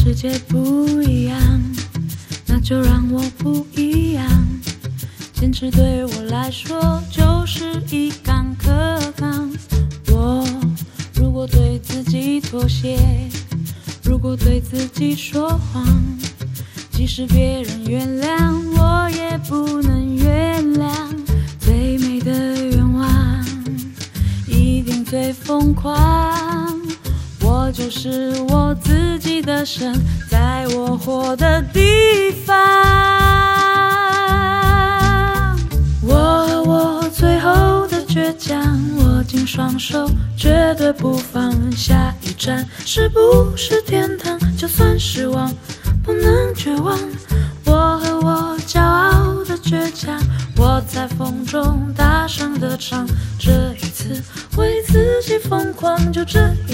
世界不一样，那就让我不一样。坚持对我来说就是一杆可扛。我如果对自己妥协，如果对自己说谎，即使别人原谅，我也不能原谅。最美的愿望，一定最疯狂。我就是我自己的神，在我活的地方。我和我最后的倔强，握紧双手，绝对不放。下一站是不是天堂？就算失望，不能绝望。我和我骄傲的倔强，我在风中大声地唱。这一次为自己疯狂，就这